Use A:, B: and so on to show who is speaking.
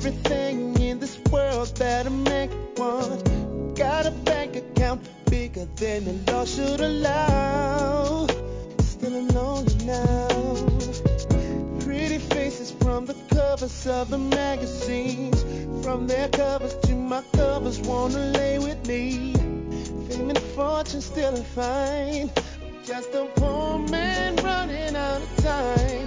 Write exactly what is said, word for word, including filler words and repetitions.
A: everything in this world that a man could want. Got a bank account bigger than the law should allow. Still I'm lonely now. Pretty faces from the covers of the magazines. From their covers to my covers, wanna lay with me. Fame and fortune still I find. Just a poor man running out of time.